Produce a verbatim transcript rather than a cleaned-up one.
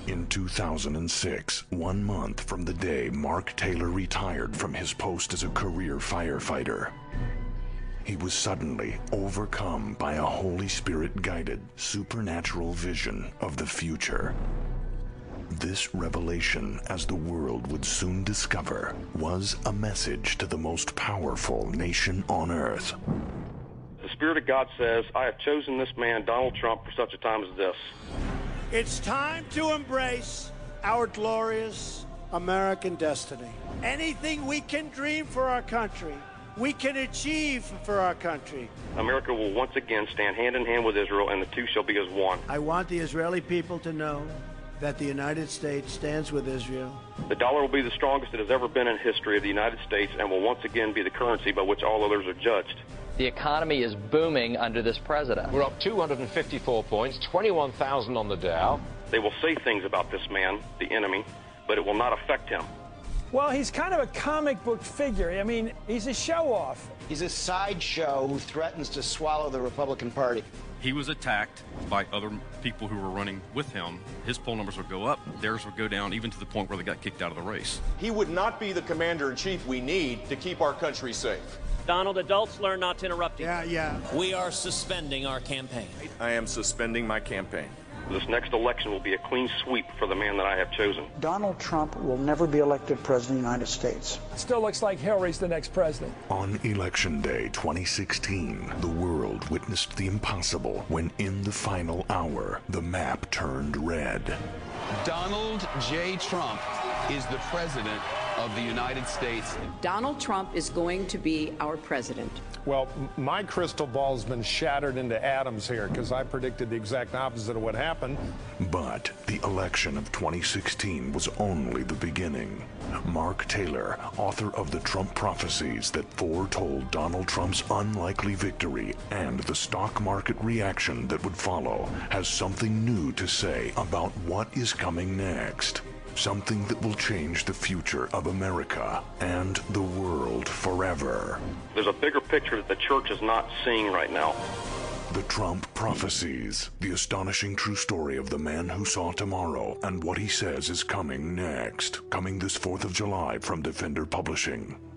In two thousand six, one month from the day Mark Taylor retired from his post as a career firefighter, he was suddenly overcome by a Holy Spirit-guided, supernatural vision of the future. This revelation, as the world would soon discover, was a message to the most powerful nation on earth. The Spirit of God says, I have chosen this man, Donald Trump, for such a time as this. It's time to embrace our glorious American destiny. Anything we can dream for our country, we can achieve for our country. America will once again stand hand in hand with Israel, and the two shall be as one. I want the Israeli people to know that the United States stands with Israel. The dollar will be the strongest it has ever been in history of the United States and will once again be the currency by which all others are judged. The economy is booming under this president. We're up two hundred fifty-four points, twenty-one thousand on the Dow. They will say things about this man, the enemy, but it will not affect him. Well, he's kind of a comic book figure. I mean, he's a show-off. He's a sideshow who threatens to swallow the Republican Party. He was attacked by other people who were running with him. His poll numbers would go up, theirs would go down, even to the point where they got kicked out of the race. He would not be the commander-in-chief we need to keep our country safe. Donald, adults learn not to interrupt you. Yeah, yeah. We are suspending our campaign. I am suspending my campaign. This next election will be a clean sweep for the man that I have chosen. Donald Trump will never be elected president of the United States. Still looks like Hillary's the next president. On Election Day twenty sixteen, the world witnessed the impossible when in the final hour, the map turned red. Donald J. Trump is the president of the United States. Donald Trump is going to be our president. Well, my crystal ball's been shattered into atoms here because I predicted the exact opposite of what happened. But the election of twenty sixteen was only the beginning. Mark Taylor, author of The Trump Prophecies that foretold Donald Trump's unlikely victory and the stock market reaction that would follow, has something new to say about what is coming next. Something that will change the future of America and the world forever. There's a bigger picture that the church is not seeing right now. The Trump Prophecies, the astonishing true story of the man who saw tomorrow and what he says is coming next. Coming this fourth of July from Defender Publishing.